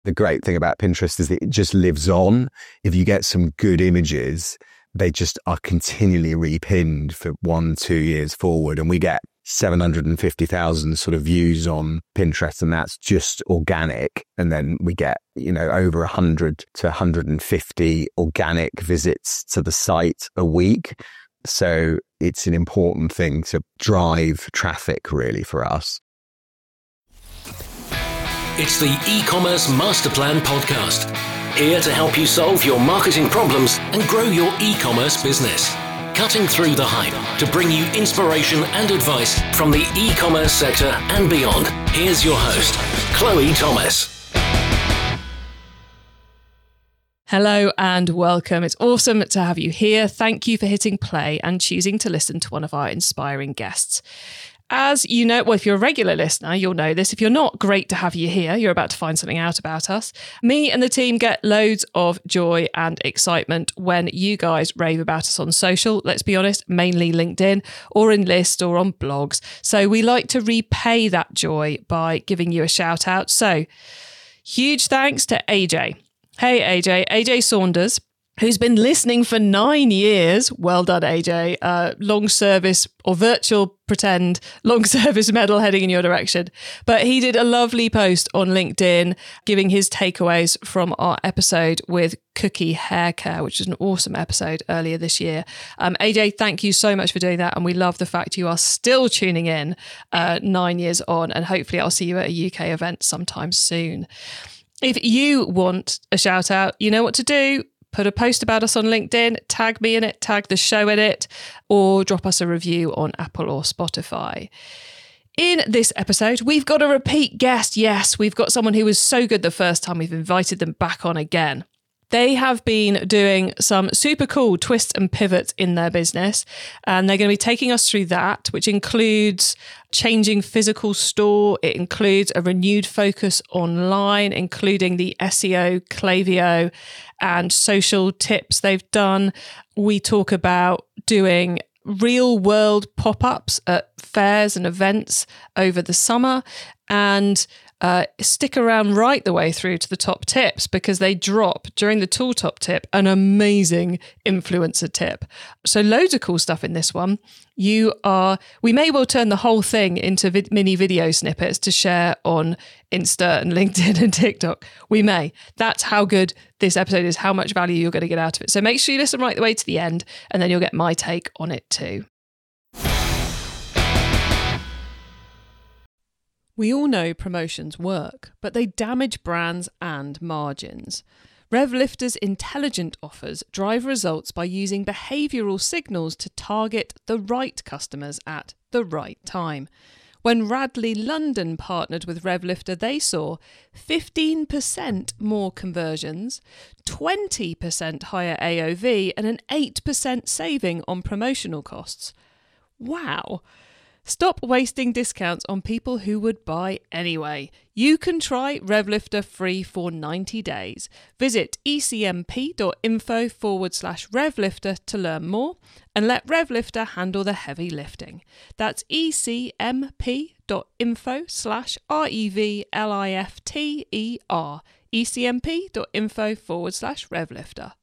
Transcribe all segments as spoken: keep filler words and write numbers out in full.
The great thing about Pinterest is that it just lives on. If you get some good images, they just are continually repinned for one, two years forward. And we get seven hundred fifty thousand sort of views on Pinterest, and that's just organic. And then we get, you know, over one hundred to one hundred fifty organic visits to the site a week. So it's an important thing to drive traffic really for us. It's the E-commerce Master Plan podcast, here to help you solve your marketing problems and grow your e-commerce business. Cutting through the hype to bring you inspiration and advice from the e-commerce sector and beyond. Here's your host, Chloe Thomas. Hello and welcome. It's awesome to have you here. Thank you for hitting play and choosing to listen to one of our inspiring guests. As you know, well, if you're a regular listener, you'll know this. If you're not, great to have you here. You're about to find something out about us. Me and the team get loads of joy and excitement when you guys rave about us on social. Let's be honest, mainly LinkedIn or in List or on blogs. So we like to repay that joy by giving you a shout out. So huge thanks to A J. Hey, A J. A J Saunders, who's been listening for nine years. Well done, A J. Uh, long service or virtual pretend long service medal heading in your direction. But he did a lovely post on LinkedIn giving his takeaways from our episode with Cookie Hair Care, which is an awesome episode earlier this year. Um, A J, thank you so much for doing that. And we love the fact you are still tuning in uh, nine years on. And hopefully I'll see you at a U K event sometime soon. If you want a shout out, you know what to do. Put a post about us on LinkedIn, tag me in it, tag the show in it, or drop us a review on Apple or Spotify. In this episode, we've got a repeat guest. Yes, we've got someone who was so good the first time we've invited them back on again. They have been doing some super cool twists and pivots in their business, and they're going to be taking us through that, which includes changing physical store. It includes a renewed focus online, including the S E O, Klaviyo, and social tips they've done. We talk about doing real world pop-ups at fairs and events over the summer, and Uh, stick around right the way through to the top tips, because they drop during the tool top tip an amazing influencer tip. So loads of cool stuff in this one. You are, we may well turn the whole thing into vid- mini video snippets to share on Insta and LinkedIn and TikTok. We may. That's how good this episode is, how much value you're going to get out of it. So make sure you listen right the way to the end, and then you'll get my take on it too. We all know promotions work, but they damage brands and margins. RevLifter's intelligent offers drive results by using behavioural signals to target the right customers at the right time. When Radley London partnered with RevLifter, they saw fifteen percent more conversions, twenty percent higher A O V, and an eight percent saving on promotional costs. Wow! Stop wasting discounts on people who would buy anyway. You can try RevLifter free for ninety days. Visit ecmp.info forward slash RevLifter to learn more and let RevLifter handle the heavy lifting. That's ecmp.info slash R-E-V-L-I-F-T-E-R. ecmp.info forward slash RevLifter.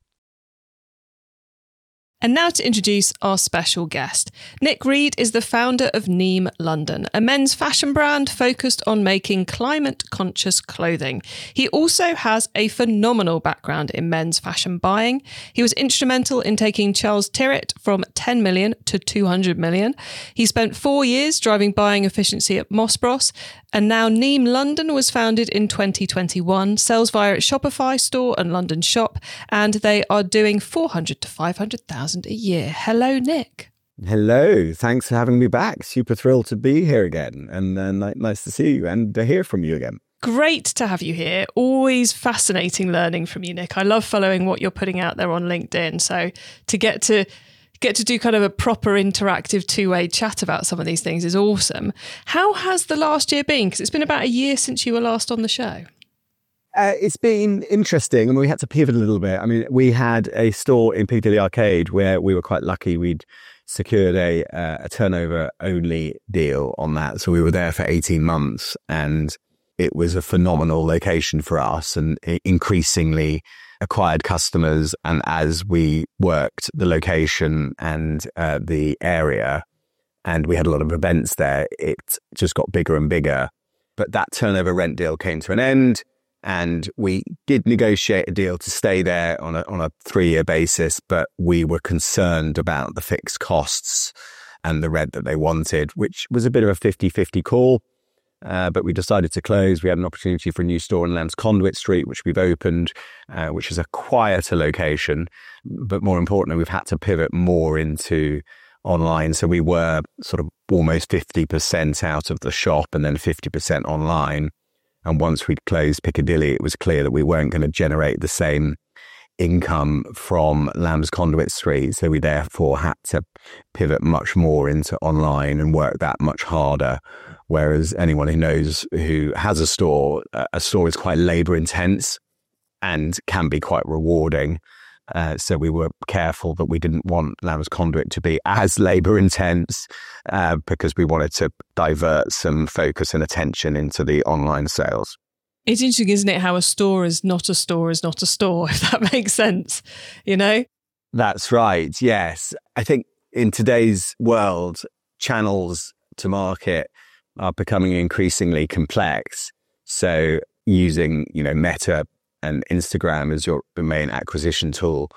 And now to introduce our special guest. Nick Reed is the founder of Neem London, a men's fashion brand focused on making climate-conscious clothing. He also has a phenomenal background in men's fashion buying. He was instrumental in taking Charles Tyrwhitt from ten million to two hundred million. He spent four years driving buying efficiency at Moss Bros, and now Neem London was founded in twenty twenty-one, sells via its Shopify store and London shop, and they are doing four hundred to five hundred thousand a year. Hello, Nick. Hello. Thanks for having me back. Super thrilled to be here again, and uh, nice to see you and to hear from you again. Great to have you here. Always fascinating learning from you, Nick. I love following what you're putting out there on LinkedIn. So to get to get to do kind of a proper interactive two-way chat about some of these things is awesome. How has the last year been? Because it's been about a year since you were last on the show. Uh, it's been interesting, and we had to pivot a little bit. I mean, we had a store in Piccadilly Arcade where we were quite lucky. We'd secured a uh, a turnover only deal on that, so we were there for eighteen months, and it was a phenomenal location for us and increasingly acquired customers. And as we worked the location and uh, the area, and we had a lot of events there, it just got bigger and bigger. But that turnover rent deal came to an end, and we did negotiate a deal to stay there on a on a three-year basis, but we were concerned about the fixed costs and the rent that they wanted, which was a bit of a fifty-fifty call. Uh, but we decided to close. We had an opportunity for a new store in Lamb's Conduit Street, which we've opened, uh, which is a quieter location. But more importantly, we've had to pivot more into online. So we were sort of almost fifty percent out of the shop and then fifty percent online. And once we'd closed Piccadilly, it was clear that we weren't going to generate the same income from Lamb's Conduit Street. So we therefore had to pivot much more into online and work that much harder. Whereas anyone who knows who has a store, a store is quite labour intense and can be quite rewarding. Uh, so we were careful that we didn't want Lamb's Conduit to be as labour intense uh, because we wanted to divert some focus and attention into the online sales. It's interesting, isn't it, how a store is not a store is not a store, if that makes sense, you know? That's right, yes. I think in today's world, channels to market are becoming increasingly complex. So using, you know, Meta and Instagram as your main acquisition tool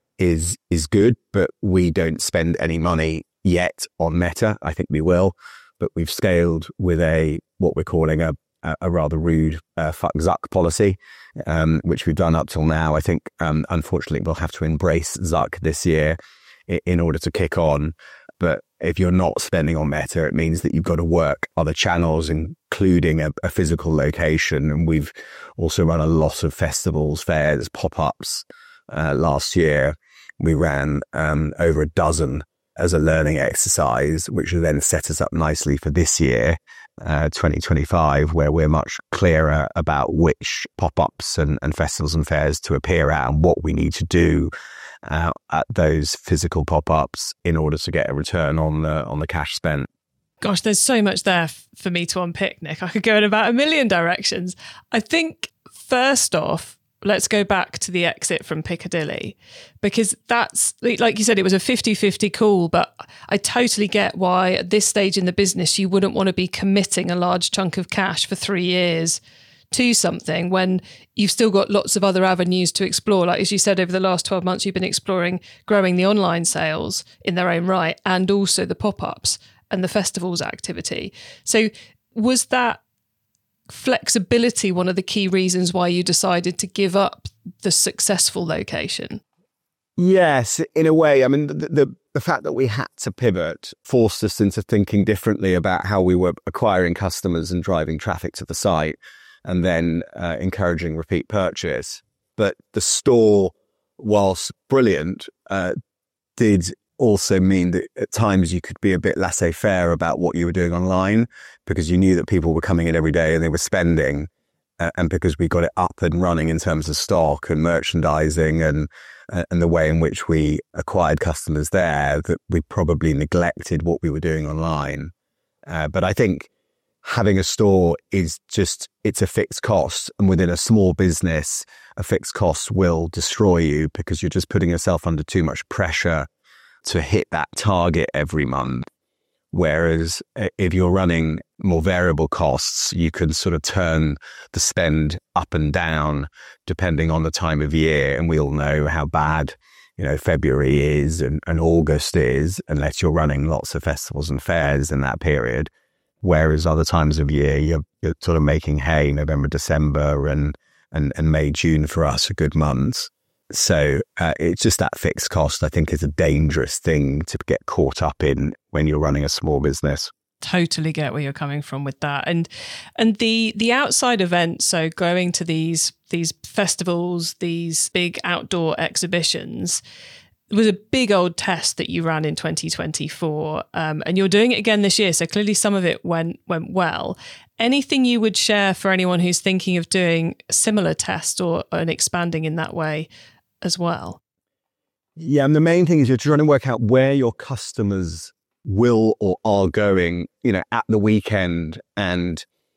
is is good, but we don't spend any money yet on Meta. I think we will, but we've scaled with a what we're calling a a rather rude uh, fuck Zuck policy, um, which we've done up till now. I think, um, unfortunately, we'll have to embrace Zuck this year in, in order to kick on. But if you're not spending on Meta, it means that you've got to work other channels, including a, a physical location. And we've also run a lot of festivals, fairs, pop-ups. Uh, last year, we ran um, over a dozen as a learning exercise, which will then set us up nicely for this year, uh, twenty twenty-five, where we're much clearer about which pop-ups and, and festivals and fairs to appear at and what we need to do uh, at those physical pop-ups in order to get a return on the on the cash spent. Gosh, there's so much there f- for me to unpick, Nick. I could go in about a million directions. I think, first off, let's go back to the exit from Piccadilly, because that's, like you said, it was a fifty-fifty call, but I totally get why at this stage in the business you wouldn't want to be committing a large chunk of cash for three years to something when you've still got lots of other avenues to explore. Like, as you said, over the last twelve months, you've been exploring growing the online sales in their own right and also the pop-ups and the festivals activity. So was that flexibility one of the key reasons why you decided to give up the successful location? Yes, in a way. I mean, the, the the fact that we had to pivot forced us into thinking differently about how we were acquiring customers and driving traffic to the site and then uh, encouraging repeat purchase. But the store, whilst brilliant, uh, did also mean that at times you could be a bit laissez-faire about what you were doing online because you knew that people were coming in every day and they were spending. Uh, and because we got it up and running in terms of stock and merchandising and uh, and the way in which we acquired customers there, that we probably neglected what we were doing online. Uh, but I think having a store is just, it's a fixed cost. And within a small business, a fixed cost will destroy you because you're just putting yourself under too much pressure to hit that target every month. Whereas if you're running more variable costs, you can sort of turn the spend up and down depending on the time of year. And we all know how bad, you know, February is and, and August is, unless you're running lots of festivals and fairs in that period. Whereas other times of year, you're, you're sort of making hay. November, December and, and, and May, June for us are good months. So uh, it's just that fixed cost, I think, is a dangerous thing to get caught up in when you're running a small business. Totally get where you're coming from with that. And and the the outside events, so going to these these festivals, these big outdoor exhibitions, was a big old test that you ran in twenty twenty-four. Um, and you're doing it again this year. So clearly some of it went went well. Anything you would share for anyone who's thinking of doing a similar test or and expanding in that way as well? Yeah, and the main thing is you're trying to work out where your customers will or are going, you know, at the weekend and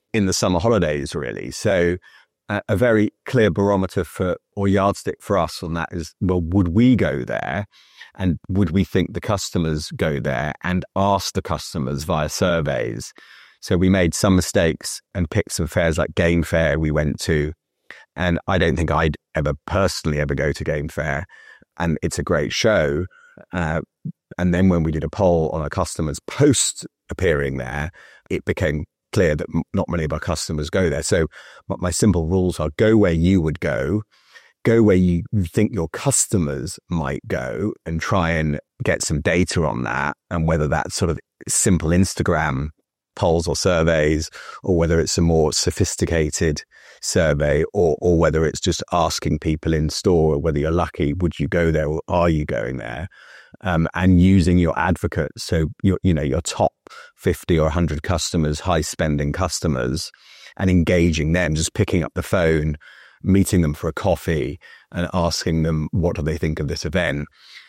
in the summer holidays, really. So uh, a very clear barometer for, or yardstick for us on that is, well, would we go there? And would we think the customers go there, and ask the customers via surveys? So we made some mistakes and picked some fairs like Game Fair we went to. And I don't think I'd ever personally ever go to Game Fair. And it's a great show. Uh, and then when we did a poll on our customers post appearing there, it became clear that m- not many of our customers go there. So my simple rules are: go where you would go, go where you think your customers might go, and try and get some data on that. And whether that's sort of simple Instagram polls or surveys, or whether it's a more sophisticated survey, or or whether it's just asking people in store, whether you're lucky, would you go there, or are you going there? Um, and using your advocates, so your you know your top fifty or one hundred customers, high spending customers, and engaging them, just picking up the phone, meeting them for a coffee, and asking them what do they think of this event.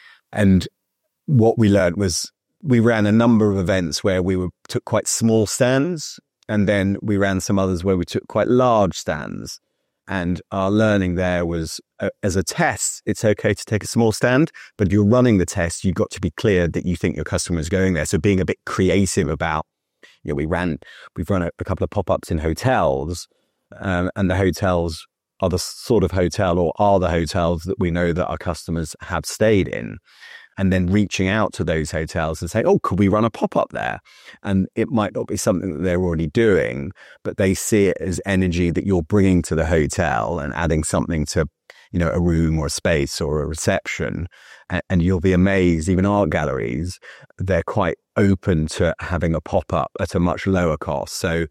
And what we learned was, we ran a number of events where we were, took quite small stands, and then we ran some others where we took quite large stands. And our learning there was, uh, as a test, it's okay to take a small stand, but if you're running the test, you've got to be clear that you think your customer is going there. So being a bit creative about, you know, we ran, we've run a, a couple of pop-ups in hotels, um, and the hotels are the sort of hotel, or are the hotels that we know that our customers have stayed in. And then reaching out to those hotels and say, oh, could we run a pop-up there? And it might not be something that they're already doing, but they see it as energy that you're bringing to the hotel and adding something to, you know, a room or a space or a reception. And, and you'll be amazed, even art galleries, they're quite open to having a pop-up at a much lower cost. So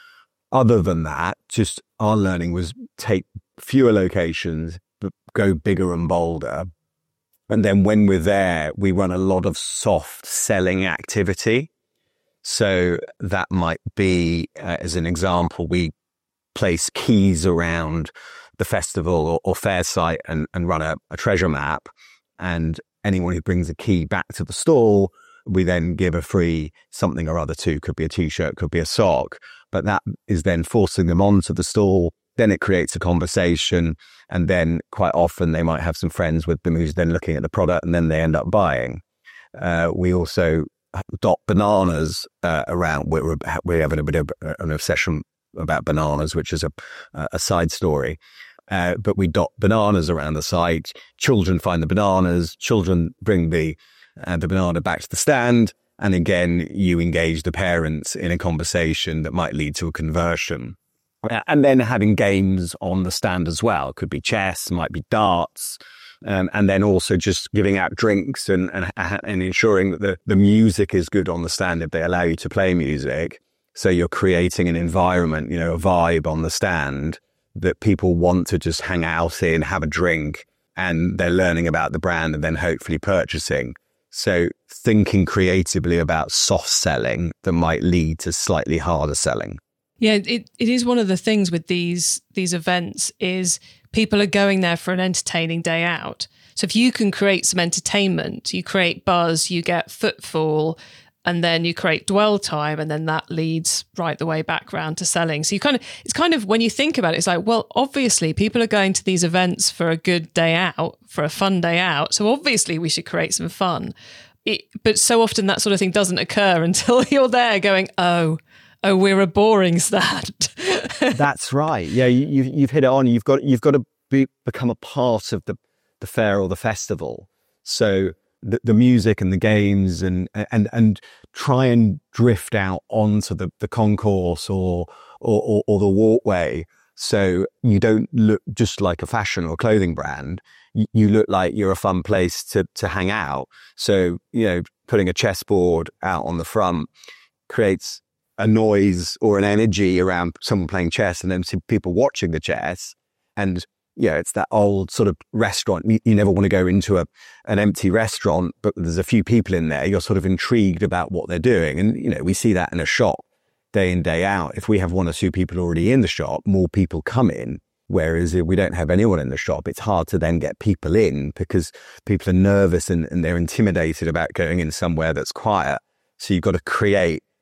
other than that, just our learning was take fewer locations, but go bigger and bolder. And then when we're there, we run a lot of soft selling activity. So that might be, uh, as an example, we place keys around the festival or, or fair site and, and run a, a treasure map. And anyone who brings a key back to the stall, we then give a free something or other to. Could be a t-shirt, could be a sock. But that is then forcing them onto the stall. Then it creates a conversation, and then quite often they might have some friends with them who's then looking at the product, and then they end up buying. Uh, we also dot bananas uh, around. We're, we're having a bit of an obsession about bananas, which is a, a side story. Uh, but we dot bananas around the site. Children find the bananas. Children bring the uh, the banana back to the stand. And again, you engage the parents in a conversation that might lead to a conversion. And then having games on the stand as well. Could be chess, might be darts. Um, and then also just giving out drinks and, and, and ensuring that the, the music is good on the stand if they allow you to play music. So you're creating an environment, you know, a vibe on the stand that people want to just hang out in, have a drink, and they're learning about the brand and then hopefully purchasing. So thinking creatively about soft selling that might lead to slightly harder selling. Yeah, it, it is one of the things with these these events is people are going there for an entertaining day out. So if you can create some entertainment, you create buzz, you get footfall, and then you create dwell time, and then that leads right the way back round to selling. So you kind of, it's kind of, when you think about it, it's like, well, obviously people are going to these events for a good day out, for a fun day out. So obviously we should create some fun. It, but so often that sort of thing doesn't occur until you're there going, oh, oh, we're a boring stand. That's right. Yeah, you, you've hit it on. You've got you've got to be, become a part of the, the fair or the festival. So the, the music and the games and and and try and drift out onto the, the concourse or, or or or the walkway. So you don't look just like a fashion or clothing brand. You, you look like you're a fun place to to hang out. So, you know, putting a chessboard out on the front creates a noise or an energy around someone playing chess, and then see people watching the chess. And yeah, it's that old sort of restaurant. You, you never want to go into a an empty restaurant, but there's a few people in there. You're sort of intrigued about what they're doing. And, you know, we see that in a shop day in, day out. If we have one or two people already in the shop, more people come in. Whereas if we don't have anyone in the shop, it's hard to then get people in because people are nervous and, and they're intimidated about going in somewhere that's quiet. So you've got to create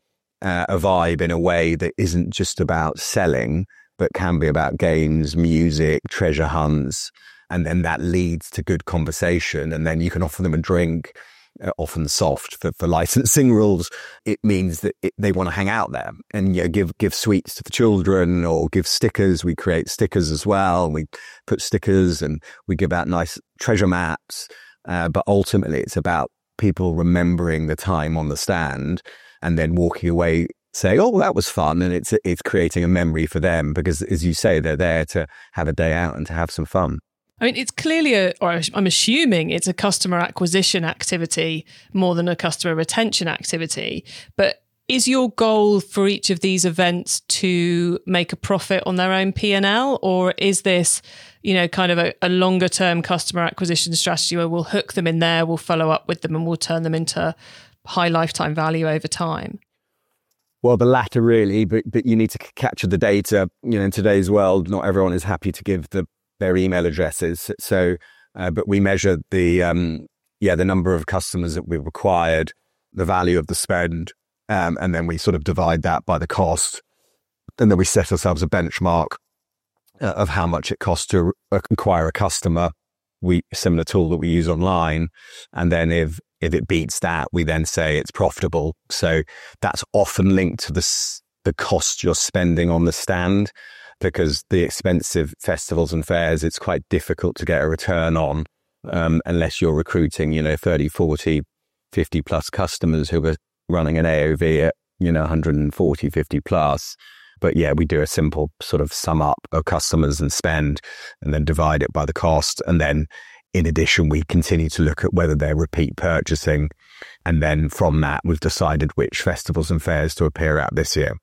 uh, a vibe in a way that isn't just about selling, but can be about games, music, treasure hunts. And then that leads to good conversation. And then you can offer them a drink, uh, often soft for, for licensing rules. It means that it, they want to hang out there and, you know, give, give sweets to the children or give stickers. We create stickers as well. We put stickers and we give out nice treasure maps. Uh, but ultimately it's about people remembering the time on the stand and then walking away saying, oh, well, that was fun. And it's, it's creating a memory for them because, as you say, they're there to have a day out and to have some fun. I mean, it's clearly a, or I'm assuming it's a customer acquisition activity more than a customer retention activity. But is your goal for each of these events to make a profit on their own P and L? Or is this, you know, kind of a, a longer term customer acquisition strategy where we'll hook them in there, we'll follow up with them and we'll turn them into high lifetime value over time? Well, the latter really, but, but you need to c- capture the data. You know, in today's world, not everyone is happy to give the their email addresses. So, uh, but we measure the, um, yeah, the number of customers that we've acquired, the value of the spend, um, and then we sort of divide that by the cost. And then we set ourselves a benchmark uh, of how much it costs to acquire a customer. We, similar tool that we use online. And then if, if it beats that, we then say it's profitable. So that's often linked to the, the cost you're spending on the stand. Because the expensive festivals and fairs, it's quite difficult to get a return on um, unless you're recruiting, you know, thirty, forty, fifty plus customers who are running an A O V at, you know, one hundred forty, fifty plus. But yeah, we do a simple sort of sum up of customers and spend and then divide it by the cost. And then in addition, we continue to look at whether they're repeat purchasing. And then from that, we've decided which festivals and fairs to appear at this year.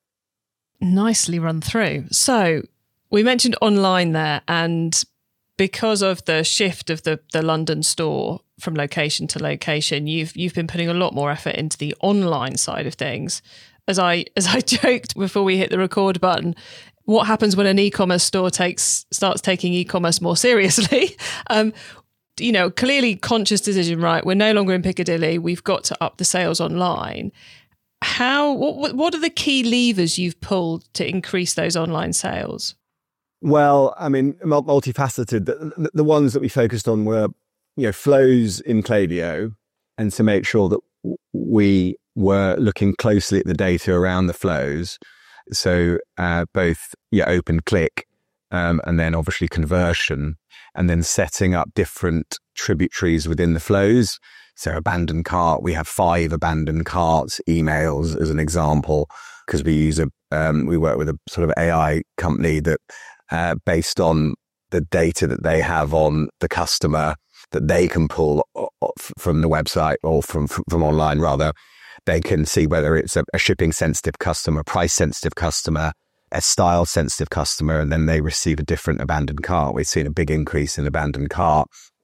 Nicely run through. So we mentioned online there, and because of the shift of the, the London store from location to location, you've you've been putting a lot more effort into the online side of things. As I as I joked before we hit the record button, what happens when an e-commerce store takes starts taking e-commerce more seriously? um, you know, clearly conscious decision, right? We're no longer in Piccadilly. We've got to up the sales online. How, what, what are the key levers you've pulled to increase those online sales? Well, I mean, multifaceted. The, the ones that we focused on were, you know, flows in Klaviyo, and to make sure that we were looking closely at the data around the flows. So uh, both, yeah, open click, um, and then obviously conversion, and then setting up different tributaries within the flows. So abandoned cart, we have five abandoned carts emails as an example, because we use a, um, we work with a sort of A I company that uh, based on the data that they have on the customer that they can pull from the website or from, from, from online rather, they can see whether it's a, a shipping sensitive customer, price sensitive customer, a style sensitive customer, and then they receive a different abandoned cart. We've seen a big increase in abandoned cart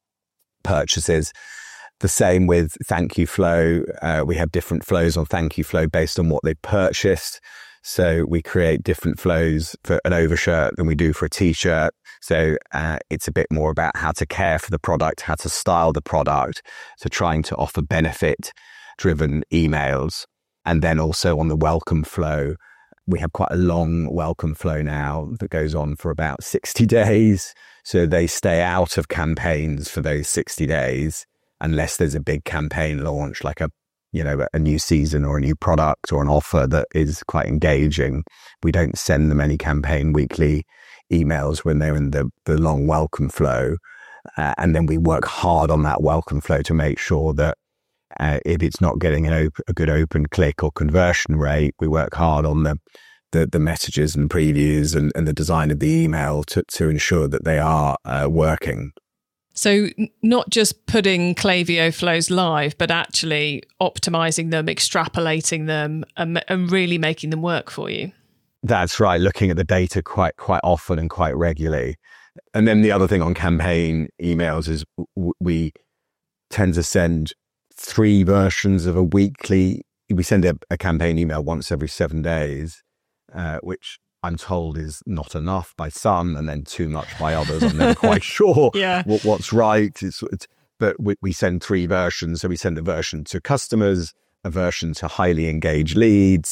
purchases. The same with Thank You Flow. Uh, we have different flows on Thank You Flow based on what they purchased. So we create different flows for an overshirt than we do for a t-shirt. So uh, it's a bit more about how to care for the product, how to style the product. So trying to offer benefit-driven emails. And then also on the welcome flow, we have quite a long welcome flow now that goes on for about sixty days. So they stay out of campaigns for those sixty days. Unless there's a big campaign launch, like a, you know, a new season or a new product or an offer that is quite engaging. We don't send them any campaign weekly emails when they're in the, the long welcome flow. Uh, and then we work hard on that welcome flow to make sure that uh, if it's not getting an op- a good open click or conversion rate, we work hard on the the, the messages and previews and, and the design of the email to, to ensure that they are uh, working. So not just putting Klaviyo flows live, but actually optimizing them, extrapolating them, and, and really making them work for you. That's right. Looking at the data quite quite often and quite regularly. And then the other thing on campaign emails is w- we tend to send three versions of a weekly. We send a, a campaign email once every seven days, uh, which I'm told is not enough by some, and then too much by others. I'm never quite sure yeah. what, what's right. It's, it's, but we, we send three versions. So we send a version to customers, a version to highly engaged leads,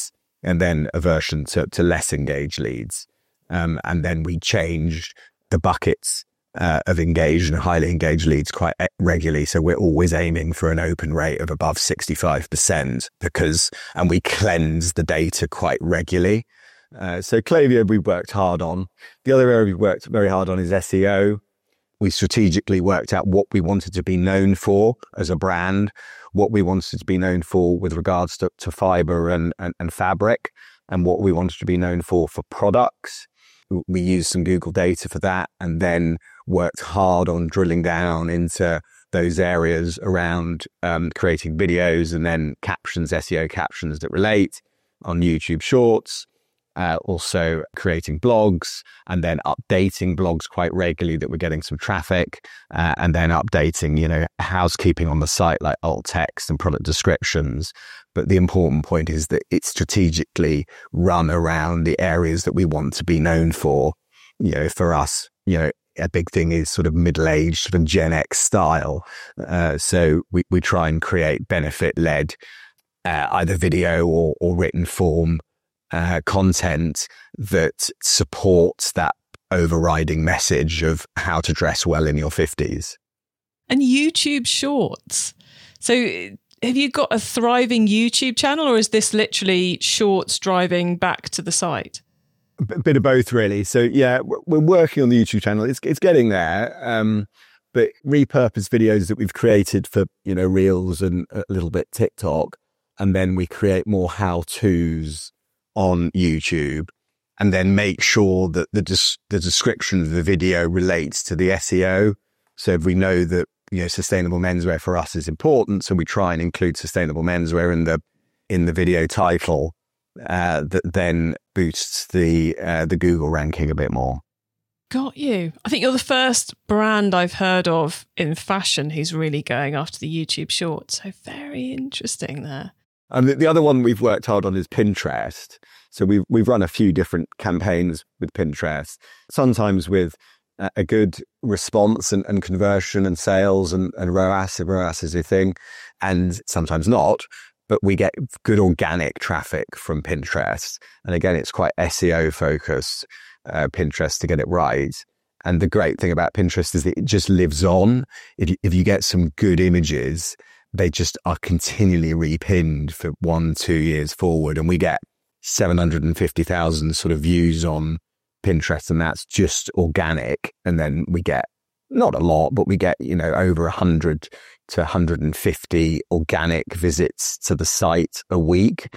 and then a version to, to less engaged leads. Um, and then we changed the buckets uh, of engaged and highly engaged leads quite regularly. So we're always aiming for an open rate of above sixty-five percent because, and we cleanse the data quite regularly. Uh, so Klaviyo we worked hard on. The other area we worked very hard on is S E O. We strategically worked out what we wanted to be known for as a brand, what we wanted to be known for with regards to, to fiber and, and, and fabric, and what we wanted to be known for for products. We used some Google data for that, and then worked hard on drilling down into those areas around um, creating videos and then captions, S E O captions that relate on YouTube Shorts. Uh, also creating blogs and then updating blogs quite regularly that we're getting some traffic, uh, and then updating, you know, housekeeping on the site like alt text and product descriptions. But the important point is that it's strategically run around the areas that we want to be known for. You know, for us, you know, a big thing is sort of middle-aged sort of Gen X style. Uh, so we, we try and create benefit-led, uh, either video or, or written form Uh, content that supports that overriding message of how to dress well in your fifties. And YouTube Shorts. So have you got a thriving YouTube channel, or is this literally Shorts driving back to the site? A bit of both, really. So yeah, we're working on the YouTube channel. It's it's getting there. Um, but repurposed videos that we've created for, you know, Reels and a little bit TikTok, and then we create more how-tos on YouTube, and then make sure that the des- the description of the video relates to the S E O. So if we know that, you know, sustainable menswear for us is important, so we try and include sustainable menswear in the in the video title, uh, that then boosts the uh, the Google ranking a bit more. Got you. I think you're the first brand I've heard of in fashion who's really going after the YouTube Shorts. So very interesting there. And the, the other one we've worked hard on is Pinterest. So we've, we've run a few different campaigns with Pinterest, sometimes with a, a good response and, and conversion and sales and, and R O A S, if R O A S is a thing, and sometimes not, but we get good organic traffic from Pinterest. And again, it's quite S E O focused, uh, Pinterest, to get it right. And the great thing about Pinterest is that it just lives on. If you, if you get some good images, they just are continually repinned for one, two years forward. And we get seven hundred fifty thousand sort of views on Pinterest, and that's just organic. And then we get, not a lot, but we get, you know, over one hundred to one hundred fifty organic visits to the site a week.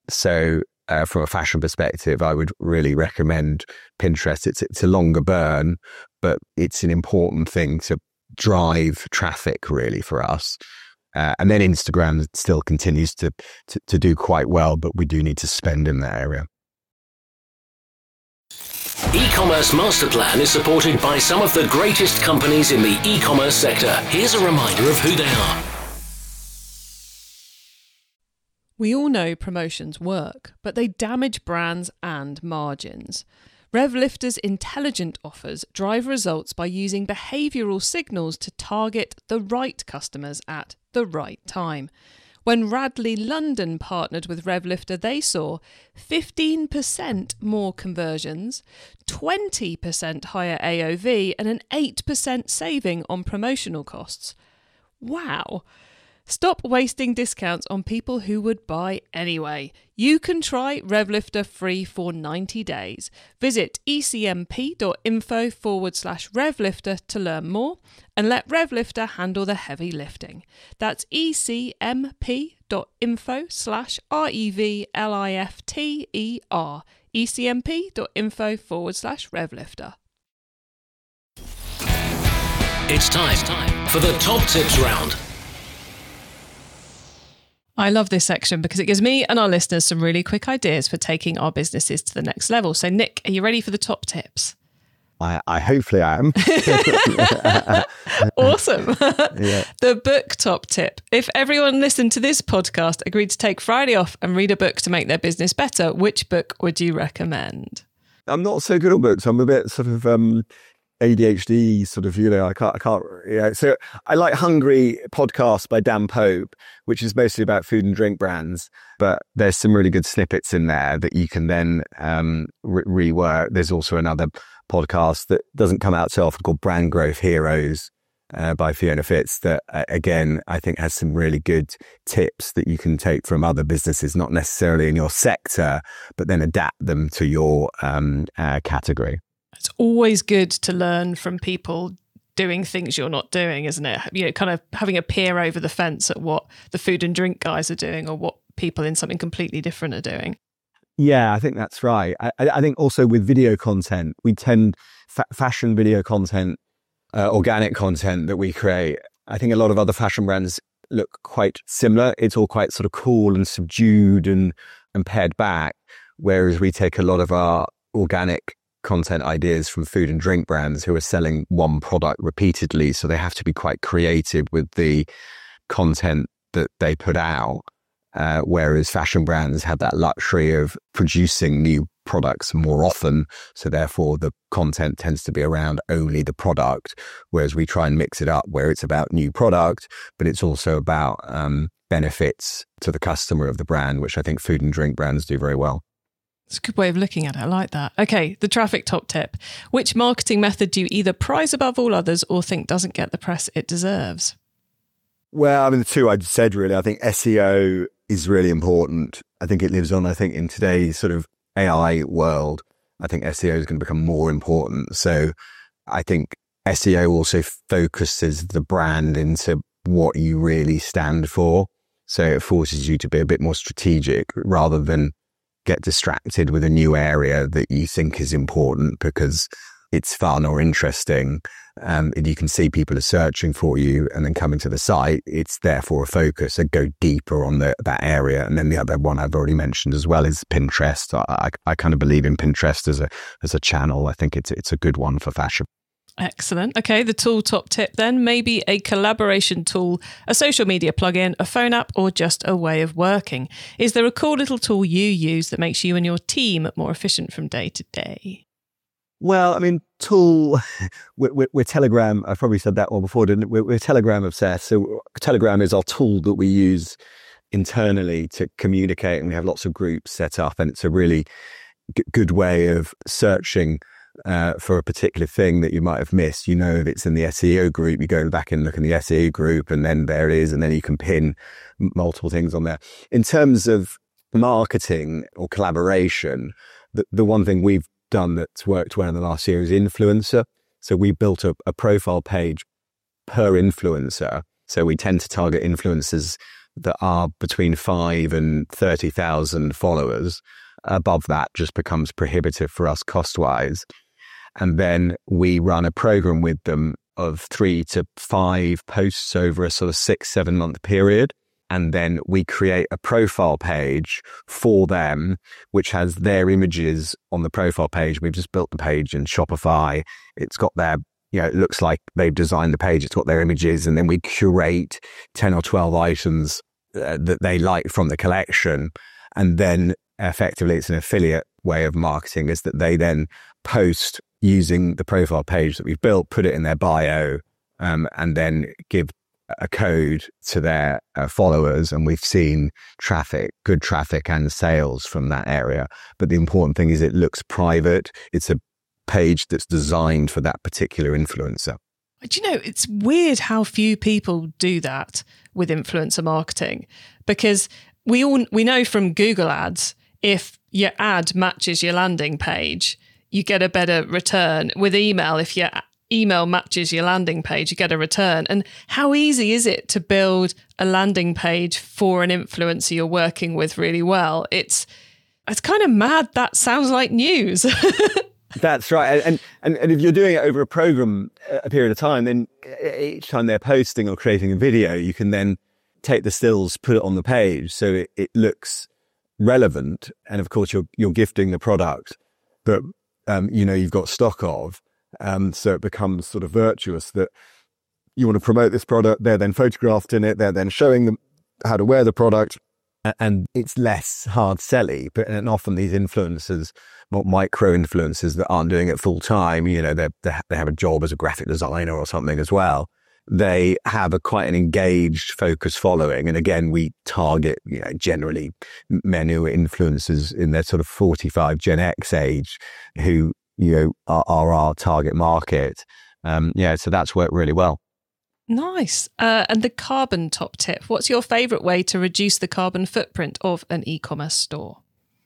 So uh, from a fashion perspective, I would really recommend Pinterest. It's, it's a longer burn, but it's an important thing to drive traffic really for us. Uh, and then Instagram still continues to, to to do quite well, but we do need to spend in that area. E-commerce Master Plan is supported by some of the greatest companies in the e-commerce sector. Here's a reminder of who they are. We all know promotions work, but they damage brands and margins. RevLifter's intelligent offers drive results by using behavioural signals to target the right customers at the right time. When Radley London partnered with RevLifter, they saw fifteen percent more conversions, twenty percent higher A O V, and an eight percent saving on promotional costs. Wow! Stop wasting discounts on people who would buy anyway. You can try RevLifter free for ninety days. Visit ecmp.info forward slash RevLifter to learn more and let RevLifter handle the heavy lifting. That's ecmp.info slash R-E-V-L-I-F-T-E-R. ecmp.info forward slash RevLifter. It's time for the top tips round. I love this section because it gives me and our listeners some really quick ideas for taking our businesses to the next level. So, Nick, are you ready for the top tips? I, I hopefully I am. Awesome. Yeah. The book top tip. If everyone listened to this podcast agreed to take Friday off and read a book to make their business better, which book would you recommend? I'm not so good at books. I'm a bit sort of um, A D H D sort of, you know, I can't, I can't, you know. So I like Hungry podcast by Dan Pope, which is mostly about food and drink brands, but there's some really good snippets in there that you can then um, re- rework. There's also another podcast that doesn't come out so often called Brand Growth Heroes uh, by Fiona Fitz that, uh, again, I think has some really good tips that you can take from other businesses, not necessarily in your sector, but then adapt them to your um, uh, category. It's always good to learn from people doing things you're not doing, isn't it? You know, kind of having a peer over the fence at what the food and drink guys are doing or what people in something completely different are doing. Yeah, I think that's right. I, I think also with video content, we tend fa- fashion video content, uh, organic content that we create. I think a lot of other fashion brands look quite similar. It's all quite sort of cool and subdued and, and pared back, whereas we take a lot of our organic content ideas from food and drink brands who are selling one product repeatedly. So they have to be quite creative with the content that they put out. Uh, whereas fashion brands have that luxury of producing new products more often. So therefore the content tends to be around only the product. Whereas we try and mix it up where it's about new product, but it's also about um, benefits to the customer of the brand, which I think food and drink brands do very well. It's a good way of looking at it. I like that. Okay, the traffic top tip. Which marketing method do you either prize above all others or think doesn't get the press it deserves? Well, I mean, the two I said, really, I think S E O is really important. I think it lives on, I think, in today's sort of A I world. I think S E O is going to become more important. So I think S E O also focuses the brand into what you really stand for. So it forces you to be a bit more strategic rather than get distracted with a new area that you think is important because it's fun or interesting. Um, and you can see people are searching for you and then coming to the site. It's therefore a focus. So go deeper on the, that area. And then the other one I've already mentioned as well is Pinterest. I, I, I kind of believe in Pinterest as a as a channel. I think it's it's a good one for fashion. Excellent. Okay, the tool top tip then, maybe a collaboration tool, a social media plugin, a phone app, or just a way of working. Is there a cool little tool you use that makes you and your team more efficient from day to day? Well, I mean, tool, we're, we're, we're Telegram. I've probably said that one before, didn't we? We're, we're Telegram obsessed. So Telegram is our tool that we use internally to communicate, and we have lots of groups set up, and it's a really g- good way of searching Uh, for a particular thing that you might have missed. You know, if it's in the S E O group, you go back and look in the S E O group and then there it is, and then you can pin multiple things on there. In terms of marketing or collaboration, the, the one thing we've done that's worked well in the last year is influencer. So we built a, a profile page per influencer. So we tend to target influencers that are between five and thirty thousand followers. Above that just becomes prohibitive for us cost-wise. And then we run a program with them of three to five posts over a sort of six, seven month period. And then we create a profile page for them, which has their images on the profile page. We've just built the page in Shopify. It's got their, you know, it looks like they've designed the page. It's got their images. And then we curate ten or twelve items uh, that they like from the collection. And then effectively it's an affiliate way of marketing, is that they then post using the profile page that we've built, put it in their bio, um, and then give a code to their uh, followers. And we've seen traffic, good traffic and sales from that area. But the important thing is it looks private. It's a page that's designed for that particular influencer. Do you know, it's weird how few people do that with influencer marketing, because we all we know from Google ads, if your ad matches your landing page, you get a better return. With email, if your email matches your landing page, you get a return. And how easy is it to build a landing page for an influencer you're working with really well? It's it's kind of mad. That sounds like news. That's right. And, and and if you're doing it over a program, a period of time, then each time they're posting or creating a video, you can then take the stills, put it on the page so it, it looks relevant. And of course, you're you're gifting the product that um, you know you've got stock of. Um, so it becomes sort of virtuous that you want to promote this product. They're then photographed in it. They're then showing them how to wear the product. and it's less hard selly. But and often these influencers, micro influencers that aren't doing it full time, you know, they they have a job as a graphic designer or something as well. They have a quite an engaged, focused following. And again, we target, you know, generally men who are influencers in their sort of forty-five Gen X age who, you know, are, are our target market. Um, yeah, so that's worked really well. Nice. Uh, and the carbon top tip. What's your favourite way to reduce the carbon footprint of an e-commerce store?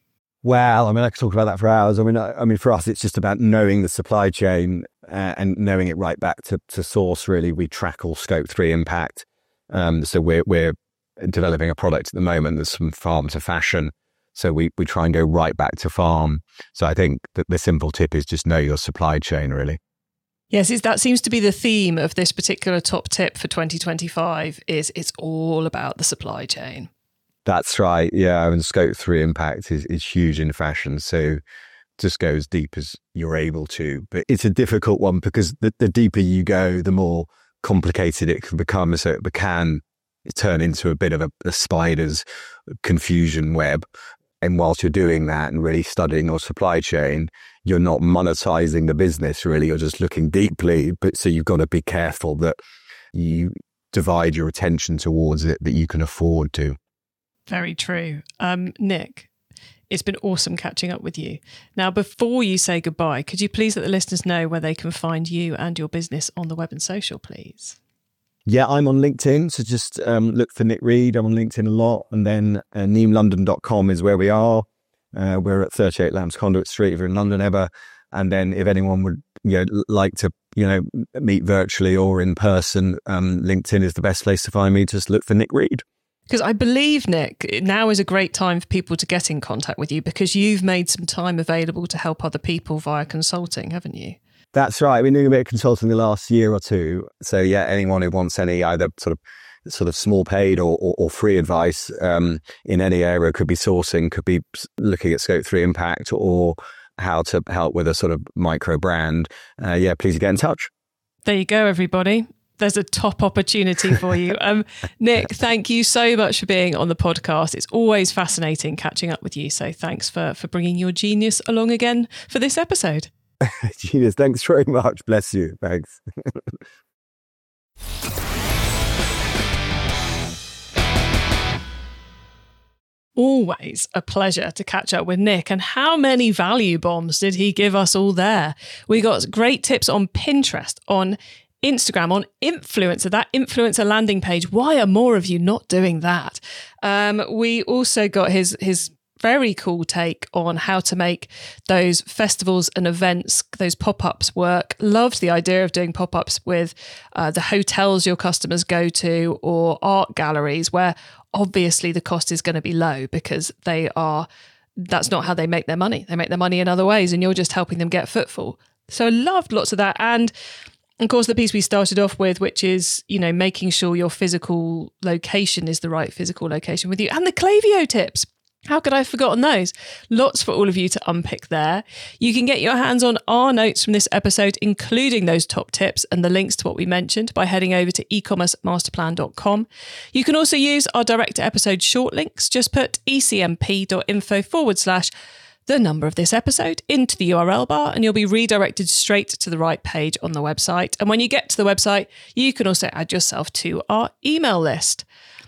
Well, I mean, I could talk about that for hours. I mean, I, I mean, for us, it's just about knowing the supply chain uh, and knowing it right back to, to source. Really, we track all scope three impact. Um, so we're we're developing a product at the moment that's from farm to fashion. So we we try and go right back to farm. So I think that the simple tip is just know your supply chain, really. Yes, that seems to be the theme of this particular top tip for twenty twenty-five. Is it's all about the supply chain. That's right. Yeah. And scope three impact is, is huge in fashion. So just go as deep as you're able to. But it's a difficult one because the, the deeper you go, the more complicated it can become. So it can turn into a bit of a, a spider's confusion web. And whilst you're doing that and really studying your supply chain, you're not monetizing the business, really. You're just looking deeply. But so you've got to be careful that you divide your attention towards it, that you can afford to. Very true. Um, Nick, it's been awesome catching up with you. Now, before you say goodbye, could you please let the listeners know where they can find you and your business on the web and social, please? Yeah, I'm on LinkedIn. So just um, look for Nick Reed. I'm on LinkedIn a lot. And then uh, neem london dot com is where we are. Uh, we're at thirty-eight Lambs Conduit Street if you're in London ever. And then if anyone would you know, like to you know meet virtually or in person, um, LinkedIn is the best place to find me. Just look for Nick Reed. Because I believe, Nick, now is a great time for people to get in contact with you because you've made some time available to help other people via consulting, haven't you? That's right. I've been doing a bit of consulting the last year or two. So yeah, anyone who wants any either sort of sort of small paid or, or, or free advice um, in any area, could be sourcing, could be looking at scope three impact or how to help with a sort of micro brand. Uh, yeah, please get in touch. There you go, everybody. There's a top opportunity for you. Um, Nick, thank you so much for being on the podcast. It's always fascinating catching up with you. So thanks for, for bringing your genius along again for this episode. Genius, thanks very much. Bless you. Thanks. Always a pleasure to catch up with Nick. And how many value bombs did he give us all there? We got great tips on Pinterest, on Instagram, on influencer, that influencer landing page. Why are more of you not doing that? Um, we also got his his very cool take on how to make those festivals and events, those pop-ups work. Loved the idea of doing pop-ups with uh, the hotels your customers go to or art galleries where obviously the cost is going to be low because they are, that's not how they make their money. They make their money in other ways and you're just helping them get footfall. So I loved lots of that. And of course, the piece we started off with, which is, you know, making sure your physical location is the right physical location with you. And the Klaviyo tips. How could I have forgotten those? Lots for all of you to unpick there. You can get your hands on our notes from this episode, including those top tips and the links to what we mentioned by heading over to e commerce master plan dot com. You can also use our direct to episode short links. Just put ecmp.info forward slash the number of this episode into the U R L bar and you'll be redirected straight to the right page on the website. And when you get to the website, you can also add yourself to our email list.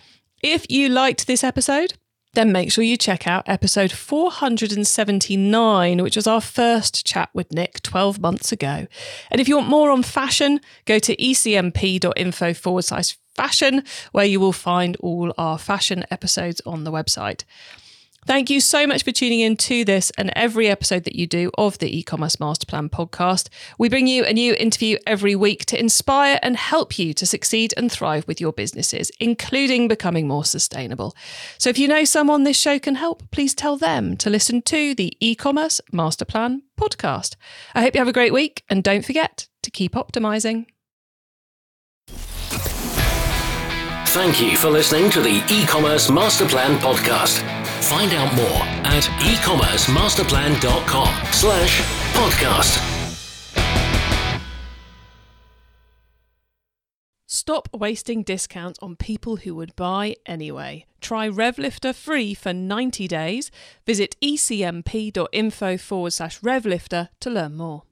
If you liked this episode, then make sure you check out episode four hundred seventy-nine, which was our first chat with Nick twelve months ago. And if you want more on fashion, go to ecmp.info forward slash fashion, where you will find all our fashion episodes on the website. Thank you so much for tuning in to this and every episode that you do of the E-commerce Masterplan podcast. We bring you a new interview every week to inspire and help you to succeed and thrive with your businesses, including becoming more sustainable. So if you know someone this show can help, please tell them to listen to the E-commerce Masterplan podcast. I hope you have a great week and don't forget to keep optimizing. Thank you for listening to the E-commerce Masterplan podcast. Find out more at e-commerce masterplan dot com slash podcast. Stop wasting discounts on people who would buy anyway. Try RevLifter free for ninety days. Visit ecmp.info forward slash RevLifter to learn more.